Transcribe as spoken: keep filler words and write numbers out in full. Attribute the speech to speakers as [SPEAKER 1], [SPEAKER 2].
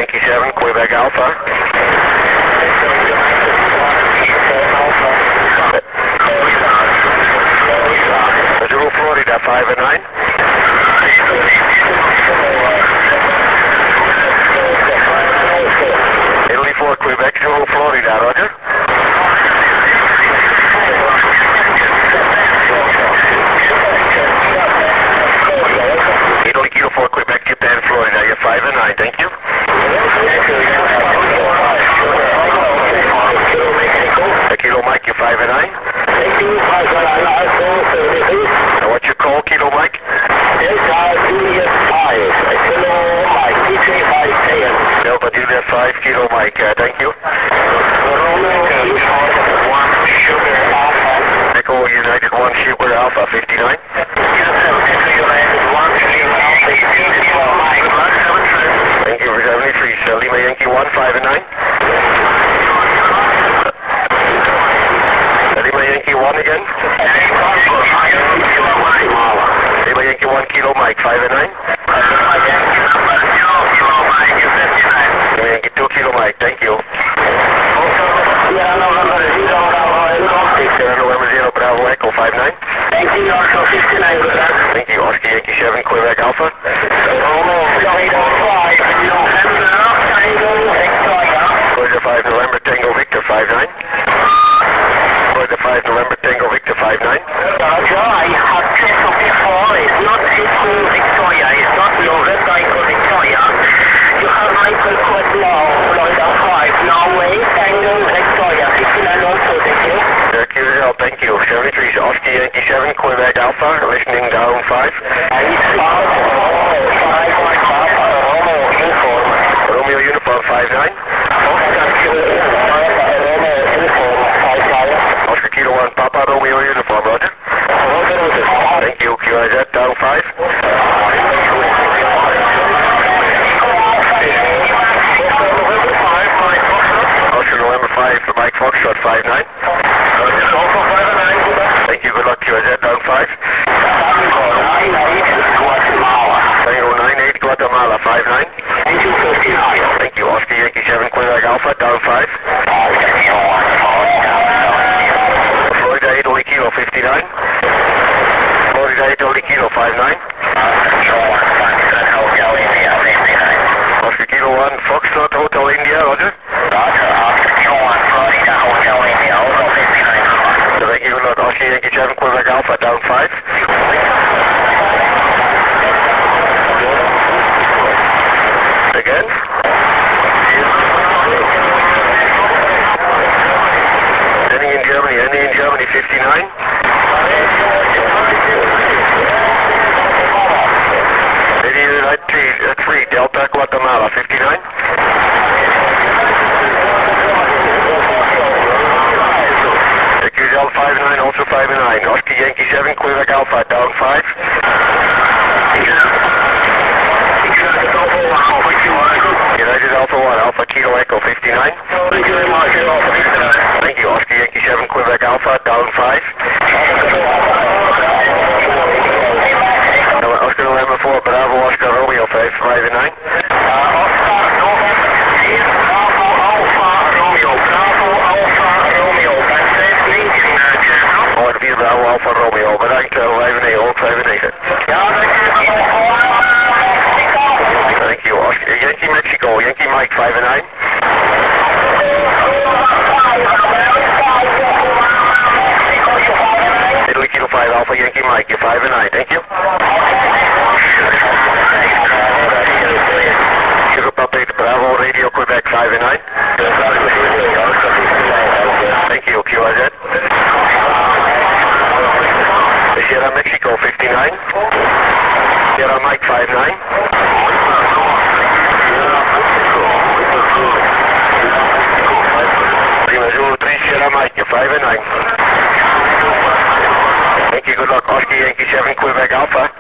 [SPEAKER 1] Yankee seven, Quebec Alpha. Zulu Florida five and nine. Italy four, Quebec, Zulu Florida, roger. Italy Kilo four, Quebec, Japan, Florida, you're five and nine, thank you. Kilo Mike, you're five and nine. And what's your call, Kilo Mike? Delta Juliet five, Kilo Mike, uh, thank you. Echo United one, Sugar Alpha, fifty-nine. Thank you for seventy-three, so Lima Yankee one, five and nine. Lima Yankee one again. Lima Yankee one, Kilo Mike, five and nine. Lima Yankee two, Kilo Mike, thank you. Sierra November zero, Bravo Echo, five nine.
[SPEAKER 2] Thank you, Oscar fifty-nine, good luck.
[SPEAKER 1] Thank you, Oscar Yankee seven, Quebec Alpha. Florida five, November Tango Victor, five nine. Florida five, November Tango Victor, five nine.
[SPEAKER 2] Roger, I have checked before, it's not Echo Victoria, it's not November Echo Victoria. You have Michael Court now, Florida five, Norway, Tango Victoria, fifty-nine also, thank you.
[SPEAKER 1] Syracuse L, thank you. seventy-three, Oscar Yankee seven, Quebec Alpha, listening down five. Romeo Uniform five nine. Oscar Kilo one, Papa Romeo Uniform, roger. Thank you, Q I Z down five. Oscar November five, Mike Foxtrot five nine. Thank you, good luck, Q I Z down five. Tango nine eight, Guatemala five nine. Thank you, Oscar Yankee seven, Quebec Alpha down five. Florida eight, Oli Kilo fifty-nine. Florida eight, Oli Kilo five nine. Oscar Kilo one, Foxtrot Hotel India, roger. Thank you, good luck, Oscar Yankee seven, Quebec Alpha down five. Again. Ending in Germany, ending in Germany, fifty-nine. Ending in three, Delta Guatemala, fifty-nine. L five nine, also five nine. Oscar Yankee seven, Quebec Alpha, down five. United Alpha one, Alpha Kilo Echo fifty-nine. Thank you, Oscar Yankee seven, Quebec Alpha, down five. Oscar November four, Bravo Oscar Romeo five, five and nine. Bravo Alpha Romeo, bedankt, vijf negen, ook vijf negen. Thank you, Oscar, Yankee Mexico, Yankee Mike five and nine. Italy Kilo five, Alpha Yankee Mike, you're five and nine, thank you. Sugar Puppet, Bravo Radio Quebec five and nine. Thank you, Q I Z. Sierra Mexico fifty-nine. Sierra Mike five nine. Lima Zulu three, Sierra Mike, you're five and nine. Thank you, good luck, Oscar Yankee seven, Quebec Alpha.